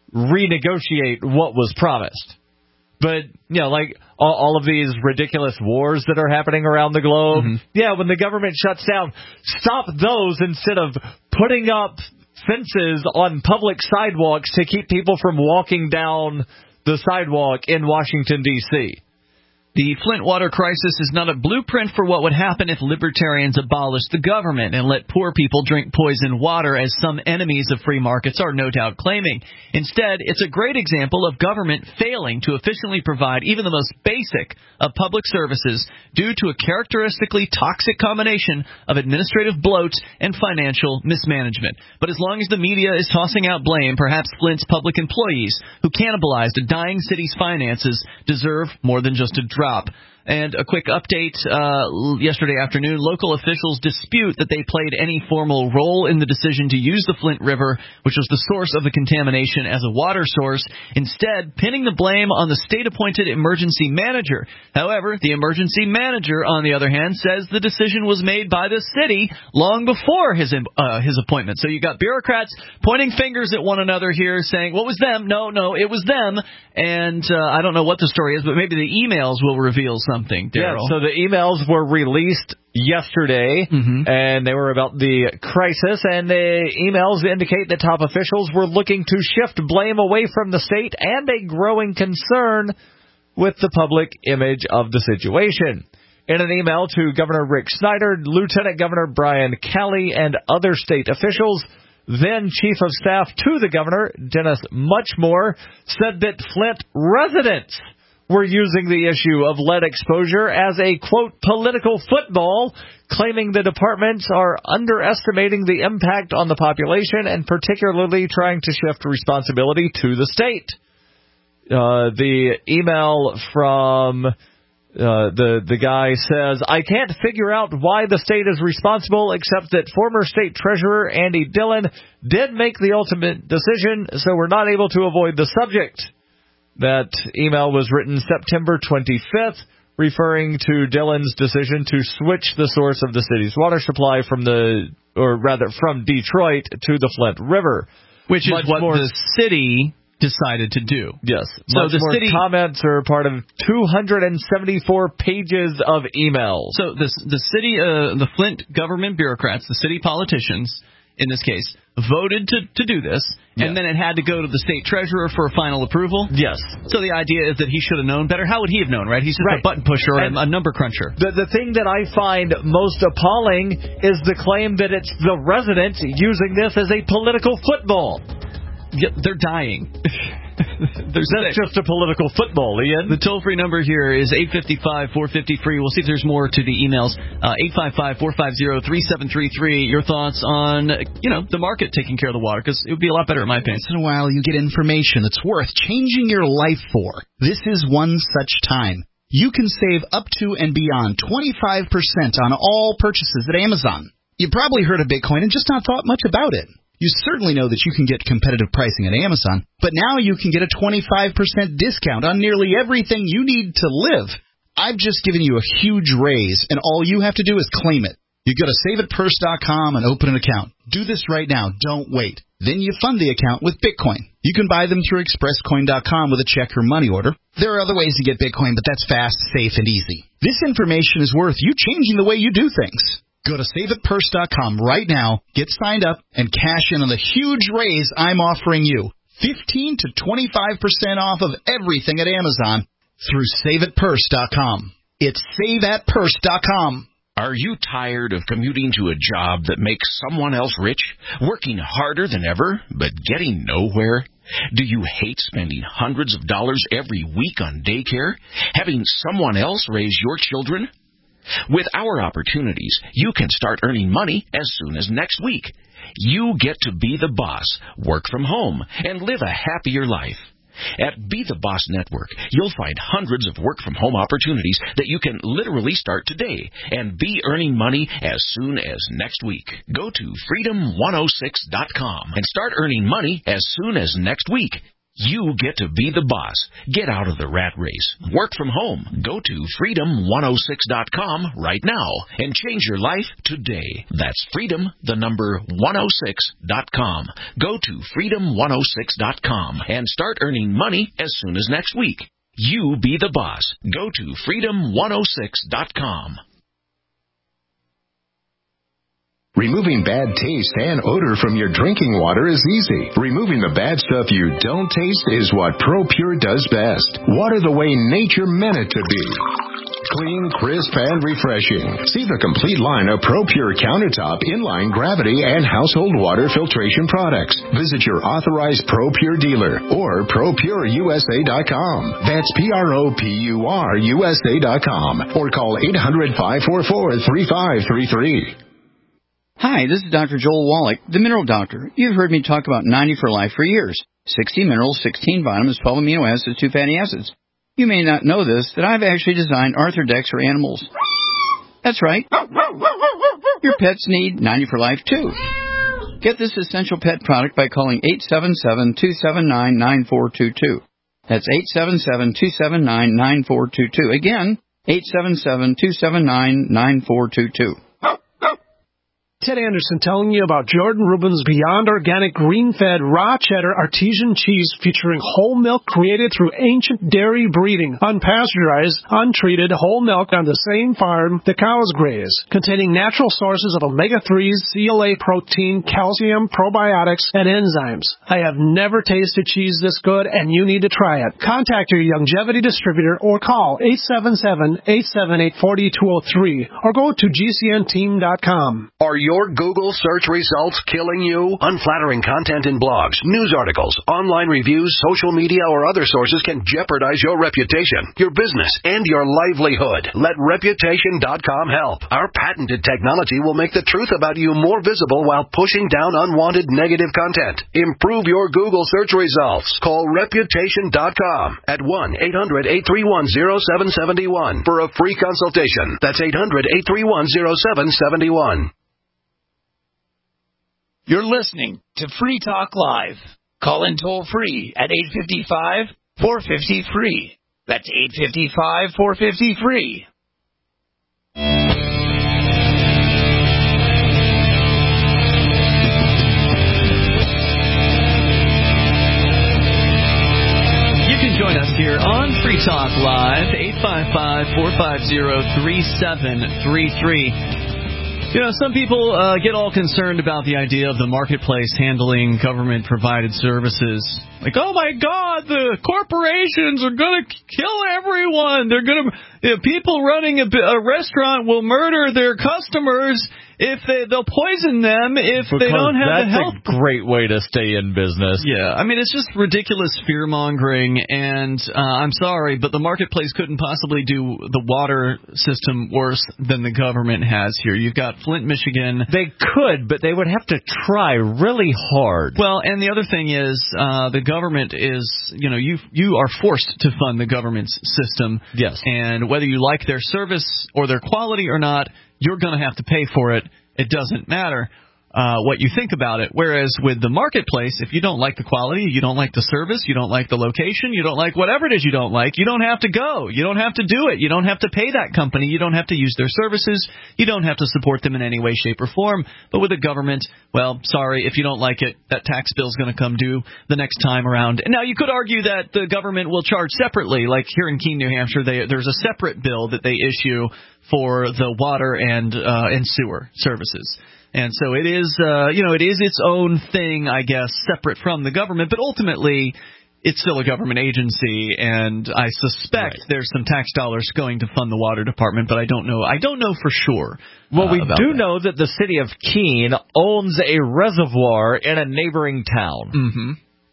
renegotiate what was promised. But, you know, like all, all of these ridiculous wars that are happening around the globe, mm-hmm. yeah, when the government shuts down, stop those instead of putting up fences on public sidewalks to keep people from walking down the sidewalk in Washington, D C The Flint water crisis is not a blueprint for what would happen if libertarians abolished the government and let poor people drink poisoned water, as some enemies of free markets are no doubt claiming. Instead, it's a great example of government failing to efficiently provide even the most basic of public services due to a characteristically toxic combination of administrative bloat and financial mismanagement. But as long as the media is tossing out blame, perhaps Flint's public employees, who cannibalized a dying city's finances, deserve more than just a drop. And a quick update, uh, yesterday afternoon, local officials dispute that they played any formal role in the decision to use the Flint River, which was the source of the contamination, as a water source, instead pinning the blame on the state-appointed emergency manager. However, the emergency manager, on the other hand, says the decision was made by the city long before his uh, his appointment. So you got bureaucrats pointing fingers at one another here, saying, what was them? No, no, it was them. And uh, I don't know what the story is, but maybe the emails will reveal something. Yeah, so the emails were released yesterday, mm-hmm. and they were about the crisis, and the emails indicate that top officials were looking to shift blame away from the state and a growing concern with the public image of the situation. In an email to Governor Rick Snyder, Lieutenant Governor Brian Calley, and other state officials, then Chief of Staff to the Governor, Dennis Muchmore, said that Flint residents were using the issue of lead exposure as a, quote, political football, claiming the departments are underestimating the impact on the population and particularly trying to shift responsibility to the state. Uh, the email from uh, the, the guy says, I can't figure out why the state is responsible, except that former state treasurer Andy Dillon did make the ultimate decision, so we're not able to avoid the subject. That email was written September twenty-fifth, referring to Dillon's decision to switch the source of the city's water supply from the, or rather from Detroit to the Flint River. Which is Much what more, the city decided to do. Yes. So Much the more city comments are part of two hundred seventy-four pages of emails. So the, the city, uh, the Flint government bureaucrats, the city politicians, in this case, voted to, to do this, and yeah. then it had to go to the state treasurer for a final approval? Yes. So the idea is that he should have known better. How would he have known, right? He's just right. a button pusher and a number cruncher. The, the thing that I find most appalling is the claim that it's the residents using this as a political football. Yeah, they're dying. That's sick. Just a political football, Ian. The toll-free number here is eight five five, four five zero, free. We'll see if there's more to the emails. Uh, eight five five, four five zero, three seven three three. Your thoughts on, you know, the market taking care of the water, because it would be a lot better in my opinion. Once in a while you get information that's worth changing your life for. This is one such time. You can save up to and beyond twenty-five percent on all purchases at Amazon. You probably heard of Bitcoin and just not thought much about it. You certainly know that you can get competitive pricing at Amazon, but now you can get a twenty-five percent discount on nearly everything you need to live. I've just given you a huge raise, and all you have to do is claim it. You go to save it purse dot com and open an account. Do this right now. Don't wait. Then you fund the account with Bitcoin. You can buy them through express coin dot com with a check or money order. There are other ways to get Bitcoin, but that's fast, safe, and easy. This information is worth you changing the way you do things. Go to save it purse dot com right now, get signed up, and cash in on the huge raise I'm offering you. fifteen to twenty-five percent off of everything at Amazon through save it purse dot com. It's save it purse dot com. Are you tired of commuting to a job that makes someone else rich, working harder than ever, but getting nowhere? Do you hate spending hundreds of dollars every week on daycare, having someone else raise your children? With our opportunities, you can start earning money as soon as next week. You get to be the boss, work from home, and live a happier life. At Be the Boss Network, you'll find hundreds of work-from-home opportunities that you can literally start today and be earning money as soon as next week. Go to freedom one oh six dot com and start earning money as soon as next week. You get to be the boss. Get out of the rat race. Work from home. Go to freedom one oh six dot com right now and change your life today. That's freedom, the number one oh six dot com. Go to freedom one oh six dot com and start earning money as soon as next week. You be the boss. Go to freedom one oh six dot com. Removing bad taste and odor from your drinking water is easy. Removing the bad stuff you don't taste is what ProPure does best. Water the way nature meant it to be. Clean, crisp, and refreshing. See the complete line of ProPure countertop, inline, gravity, and household water filtration products. Visit your authorized ProPure dealer or pro pure U S A dot com. That's P R O P U R U S A dot com or call eight hundred, five four four, three five three three. Hi, this is Doctor Joel Wallach, the Mineral Doctor. You've heard me talk about ninety for Life for years. sixty minerals, sixteen vitamins, twelve amino acids, two fatty acids. You may not know this, that I've actually designed Arthrodex for animals. That's right. Your pets need ninety for Life, too. Get this essential pet product by calling eight seven seven, two seven nine, nine four two two. That's eight seven seven, two seven nine, nine four two two. Again, eight seven seven, two seven nine, nine four two two. Ted Anderson telling you about Jordan Rubin's Beyond Organic Green-Fed Raw Cheddar Artesian Cheese featuring whole milk created through ancient dairy breeding, unpasteurized, untreated whole milk on the same farm the cows graze, containing natural sources of omega threes, C L A protein, calcium, probiotics, and enzymes. I have never tasted cheese this good, and you need to try it. Contact your Longevity distributor or call eight seven seven, eight seven eight, four two zero three or go to G C N team dot com. Are your Google search results killing you? Unflattering content in blogs, news articles, online reviews, social media, or other sources can jeopardize your reputation, your business, and your livelihood. Let reputation dot com help. Our patented technology will make the truth about you more visible while pushing down unwanted negative content. Improve your Google search results. Call reputation dot com at one eight hundred, eight three one, zero seven seven one for a free consultation. That's eight hundred, eight three one, zero seven seven one. You're listening to Free Talk Live. Call in toll free at eight five five, four five zero, free. That's eight five five, four five zero, free. You can join us here on Free Talk Live, eight five five, four five zero, three seven three three. You know, some people uh, get all concerned about the idea of the marketplace handling government-provided services. Like, oh, my God, the corporations are going to kill everyone. They're going to, you know, people running a, a restaurant will murder their customers if they, they'll poison them if because they don't have the health. That's a great way to stay in business. Yeah, I mean, it's just ridiculous fear-mongering, and uh, I'm sorry, but the marketplace couldn't possibly do the water system worse than the government has here. You've got Flint, Michigan. They could, but they would have to try really hard. Well, and the other thing is, uh, the government is, you know, you you are forced to fund the government's system. Yes. And whether you like their service or their quality or not, you're going to have to pay for it. It doesn't matter uh, what you think about it. Whereas with the marketplace, if you don't like the quality, you don't like the service, you don't like the location, you don't like whatever it is you don't like, you don't have to go. You don't have to do it. You don't have to pay that company. You don't have to use their services. You don't have to support them in any way, shape, or form. But with the government, well, sorry, if you don't like it, that tax bill is going to come due the next time around. Now, you could argue that the government will charge separately. Like here in Keene, New Hampshire, they, there's a separate bill that they issue for the water and uh, and sewer services. And so it is, uh, you know, it is its own thing, I guess, separate from the government. But ultimately, it's still a government agency, and I suspect right. there's some tax dollars going to fund the water department. But I don't know. I don't know for sure. Well, uh, we do that. know that the city of Keene owns a reservoir in a neighboring town. Mm-hmm.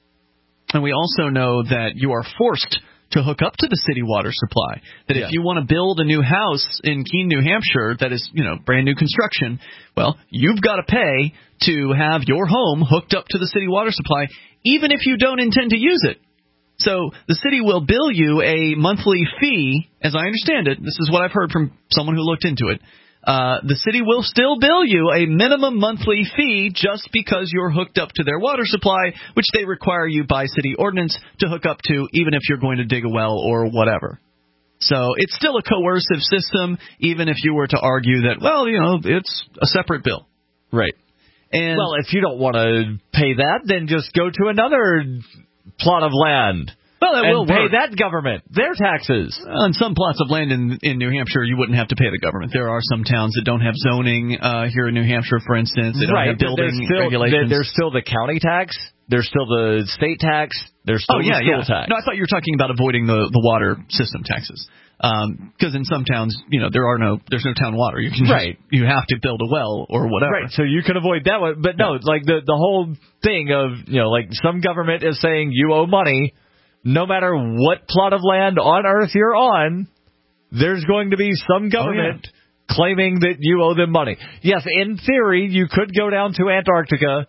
And we also know that you are forced to hook up to the city water supply. That yeah. if you want to build a new house in Keene, New Hampshire, that is, you know, brand new construction, well, you've got to pay to have your home hooked up to the city water supply, even if you don't intend to use it. So the city will bill you a monthly fee, as I understand it. This is what I've heard from someone who looked into it. uh, the city will still bill you a minimum monthly fee just because you're hooked up to their water supply, which they require you by city ordinance to hook up to, even if you're going to dig a well or whatever. So it's still a coercive system, even if you were to argue that, well, you know, it's a separate bill. Right. And well, if you don't want to pay that, then just go to another plot of land. Well, that and will pay work. that government their taxes. On some plots of land in in New Hampshire, you wouldn't have to pay the government. There are some towns that don't have zoning uh, here in New Hampshire, for instance. They don't right, have building there's still, regulations. There's still the county tax. There's still the state tax. There's still oh, yeah, the school yeah. tax. No, I thought you were talking about avoiding the, the water system taxes. Because um, in some towns, you know, there are no, there's no town water. You can just, right. you have to build a well or whatever. Right. So you can avoid that one. But no, yeah. like the the whole thing of, you know, like some government is saying you owe money, no matter what plot of land on earth you're on, there's going to be some government oh, yeah. claiming that you owe them money. Yes, in theory, you could go down to Antarctica,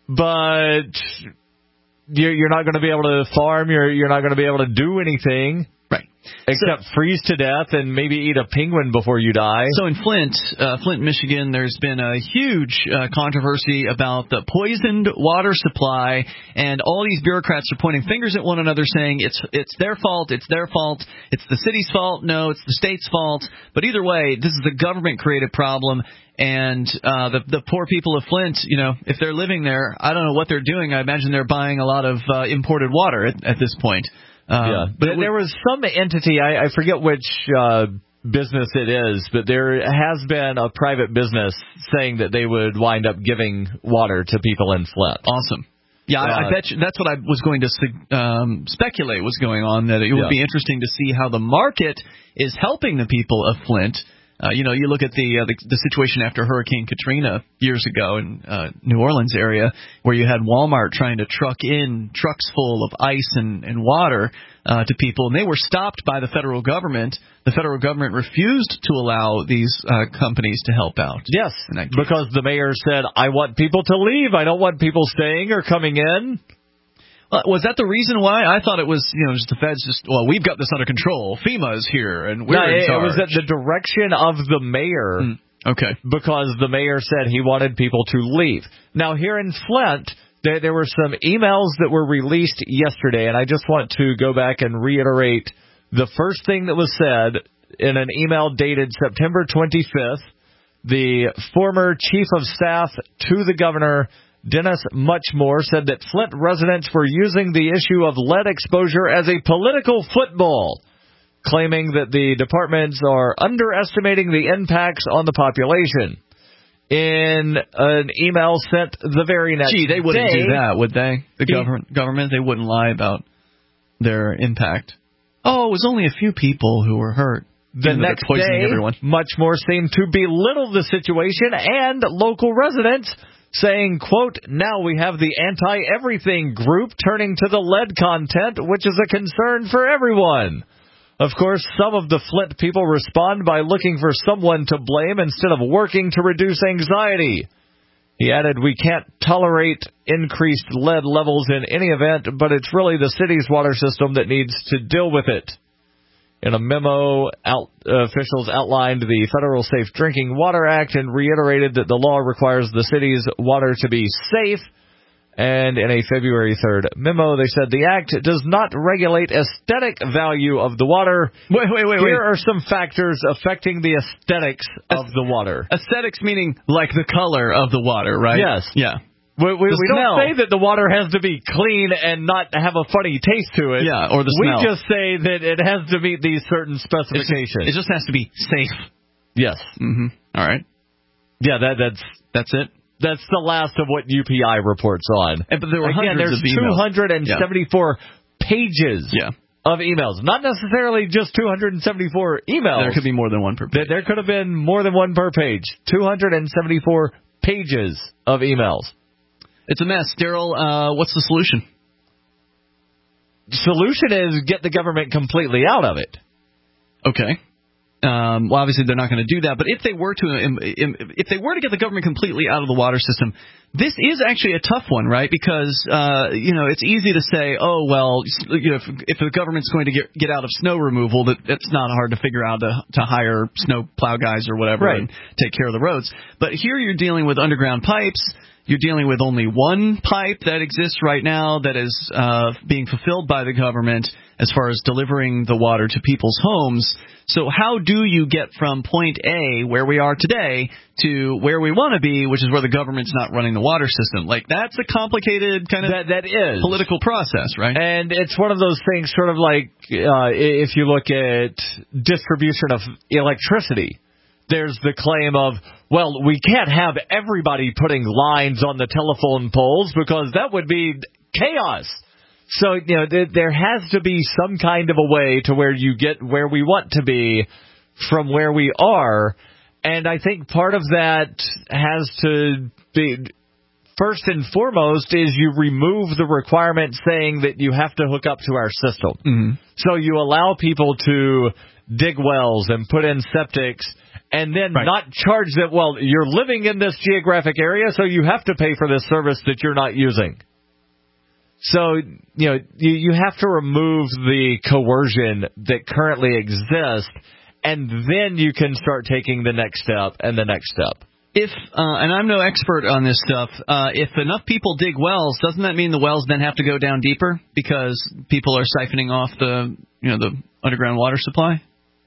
but you're, you're not going to be able to farm. You're you're not going to be able to do anything. Right. Except so, freeze to death and maybe eat a penguin before you die. So in Flint, uh, Flint, Michigan, there's been a huge uh, controversy about the poisoned water supply, and all these bureaucrats are pointing fingers at one another saying it's it's their fault, it's their fault, it's the city's fault, no, it's the state's fault. But either way, this is a government-created problem, and uh, the, the poor people of Flint, you know, if they're living there, I don't know what they're doing. I imagine they're buying a lot of uh, imported water at, at this point. Um, yeah, but there was some entity, I, I forget which uh, business it is, but there has been a private business saying that they would wind up giving water to people in Flint. Awesome. Yeah, uh, I, I bet you that's what I was going to um, speculate was going on, that it would yeah. be interesting to see how the market is helping the people of Flint. Uh, you know, you look at the, uh, the the situation after Hurricane Katrina years ago in uh, New Orleans area, where you had Walmart trying to truck in trucks full of ice and, and water uh, to people, and they were stopped by the federal government. The federal government refused to allow these uh, companies to help out. Yes, because the mayor said, I want people to leave. I don't want people staying or coming in. Uh, was that the reason why? I thought it was, you know, just the feds just, well, we've got this under control. FEMA's here, and we're no, in it, charge. it was at the direction of the mayor. Mm, okay. Because the mayor said he wanted people to leave. Now, here in Flint, there, there were some emails that were released yesterday, and I just want to go back and reiterate the first thing that was said in an email dated September twenty-fifth. The former chief of staff to the governor, Dennis Muchmore, said that Flint residents were using the issue of lead exposure as a political football, claiming that the departments are underestimating the impacts on the population. In an email sent the very next day... Gee, they wouldn't day, do that, would they? The he, government, government, they wouldn't lie about their impact. Oh, it was only a few people who were hurt. The next day, everyone. Muchmore seemed to belittle the situation and local residents, saying, quote, now we have the anti-everything group turning to the lead content, which is a concern for everyone. Of course, some of the Flint people respond by looking for someone to blame instead of working to reduce anxiety. He added, we can't tolerate increased lead levels in any event, but it's really the city's water system that needs to deal with it. In a memo, out, uh, officials outlined the Federal Safe Drinking Water Act and reiterated that the law requires the city's water to be safe. And in a February third memo, they said the act does not regulate aesthetic value of the water. Wait, wait, wait, Here wait. are some factors affecting the aesthetics of the water. Aesthetics meaning like the color of the water, right? Yes. Yeah. We, we, we don't say that the water has to be clean and not have a funny taste to it. Yeah, or the smell. We just say that it has to meet these certain specifications. It just, it just has to be safe. Yes. Mm-hmm. All right. Yeah, that that's that's it. That's the last of what U P I reports on. And, but there were Again, hundreds there's of emails. two hundred seventy-four yeah. pages yeah. of emails. Not necessarily just two hundred seventy-four emails. There could be more than one per page. There could have been more than one per page. two hundred seventy-four pages of emails. It's a mess. Daryl, uh, what's the solution? The solution is get the government completely out of it. Okay. Um, well, obviously they're not going to do that, but if they were to if they were to get the government completely out of the water system, this is actually a tough one, right? Because uh, you know it's easy to say, oh well, you know, if, if the government's going to get get out of snow removal, that it's not hard to figure out to, to hire snow plow guys or whatever right. and take care of the roads. But here you're dealing with underground pipes. You're dealing with only one pipe that exists right now that is uh, being fulfilled by the government as far as delivering the water to people's homes. So how do you get from point A, where we are today, to where we want to be, which is where the government's not running the water system? Like, that's a complicated kind of that, that is. political process, right? And it's one of those things sort of like uh, if you look at distribution of electricity. There's the claim of, well, we can't have everybody putting lines on the telephone poles because that would be chaos. So, you know, th- there has to be some kind of a way to where you get where we want to be from where we are. And I think part of that has to be, first and foremost, is you remove the requirement saying that you have to hook up to our system. Mm-hmm. So you allow people to dig wells and put in septics and then right. not charge them. Well, you're living in this geographic area, so you have to pay for this service that you're not using. So, you know, you, you have to remove the coercion that currently exists, and then you can start taking the next step and the next step. If, uh, and I'm no expert on this stuff, uh, if enough people dig wells, doesn't that mean the wells then have to go down deeper because people are siphoning off the, you know, the underground water supply?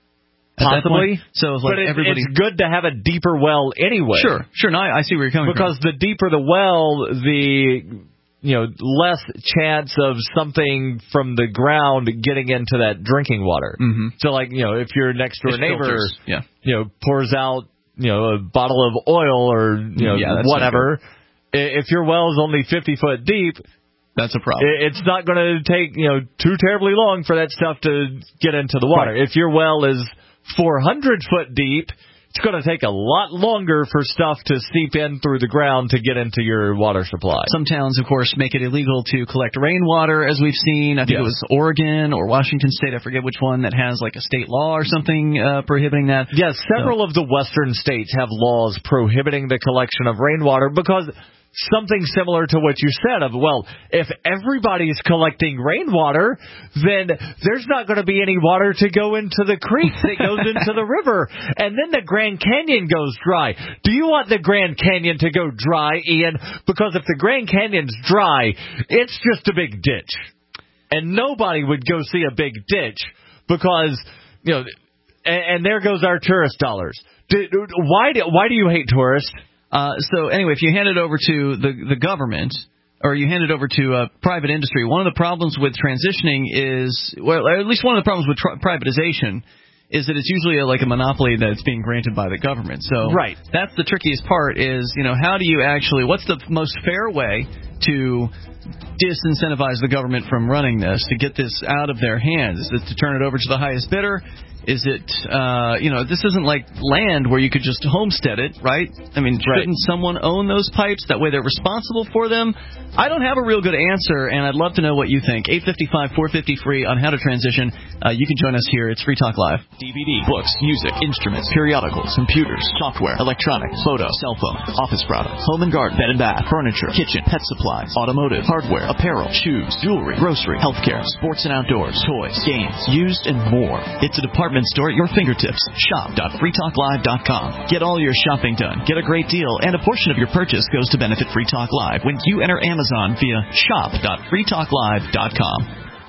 Possibly. So it's like but it, everybody... it's good to have a deeper well anyway. Sure, sure. No, I, I see where you're coming because from. Because the deeper the well, the you know less chance of something from the ground getting into that drinking water. Mm-hmm. So, like, you know, if your next door It's neighbor, filters. Yeah. you know, pours out you know a bottle of oil or you know yeah, whatever, if your well is only fifty foot deep. That's a problem. It's not going to take you know too terribly long for that stuff to get into the water. Right. If your well is four hundred foot deep, it's going to take a lot longer for stuff to seep in through the ground to get into your water supply. Some towns, of course, make it illegal to collect rainwater, as we've seen. I think yes. it was Oregon or Washington State, I forget which one, that has like a state law or something uh, prohibiting that. Yes, several so. of the western states have laws prohibiting the collection of rainwater because something similar to what you said of, well, if everybody's collecting rainwater, then there's not going to be any water to go into the creek that goes into the river, and then the Grand Canyon goes dry. Do you want the Grand Canyon to go dry, Ian? Because if the Grand Canyon's dry, it's just a big ditch. And nobody would go see a big ditch because, you know, and, and there goes our tourist dollars. Do, why, do, why do you hate tourists? Uh, so anyway, if you hand it over to the the government or you hand it over to uh, private industry, one of the problems with transitioning is, well, at least one of the problems with tri- privatization is that it's usually a, like a monopoly that's being granted by the government. So right. that's the trickiest part is, you know, how do you actually, what's the most fair way to disincentivize the government from running this, to get this out of their hands? Is it to turn it over to the highest bidder? Is it, uh, you know, this isn't like land where you could just homestead it, right? I mean, shouldn't right. someone own those pipes? That way they're responsible for them? I don't have a real good answer, and I'd love to know what you think. eight five five, four five zero, free on how to transition. Uh, you can join us here. It's Free Talk Live. D V D, books, music, instruments, periodicals, computers, software, electronics, photo, cell phone, office products, home and garden, bed and bath, furniture, kitchen, pet supplies, automotive, hardware, apparel, shoes, jewelry, grocery, healthcare, sports and outdoors, toys, games, used, and more. It's a department store at your fingertips. shop dot free talk live dot com. Get all your shopping done. Get a great deal, and a portion of your purchase goes to benefit Free Talk Live when you enter Amazon via shop dot free talk live dot com.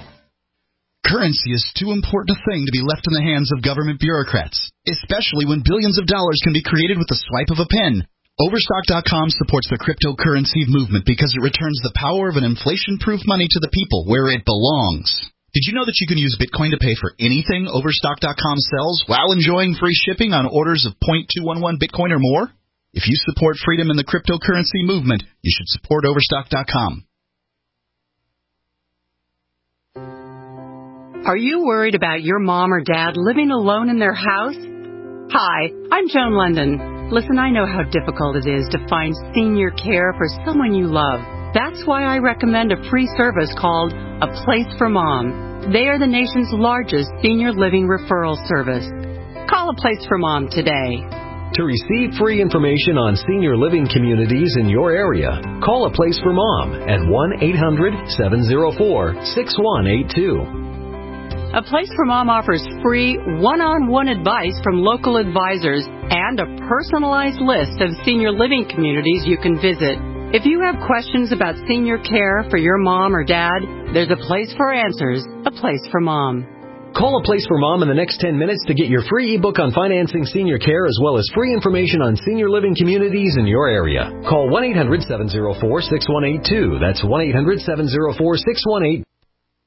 Currency is too important a thing to be left in the hands of government bureaucrats, especially when billions of dollars can be created with the swipe of a pen. Overstock dot com supports the cryptocurrency movement because it returns the power of an inflation-proof money to the people where it belongs. Did you know that you can use Bitcoin to pay for anything Overstock dot com sells while enjoying free shipping on orders of zero point two one one Bitcoin or more? If you support freedom in the cryptocurrency movement, you should support Overstock dot com. Are you worried about your mom or dad living alone in their house? Hi, I'm Joan London. Listen, I know how difficult it is to find senior care for someone you love. That's why I recommend a free service called A Place for Mom. They are the nation's largest senior living referral service. Call A Place for Mom today. To receive free information on senior living communities in your area, call A Place for Mom at one eight hundred seven oh four six one eight two. A Place for Mom offers free one-on-one advice from local advisors and a personalized list of senior living communities you can visit. If you have questions about senior care for your mom or dad, there's a place for answers, A Place for Mom. Call A Place for Mom in the next ten minutes to get your free ebook on financing senior care as well as free information on senior living communities in your area. Call one eight hundred seven oh four six one eight two. That's one eight hundred seven oh four six one eight two.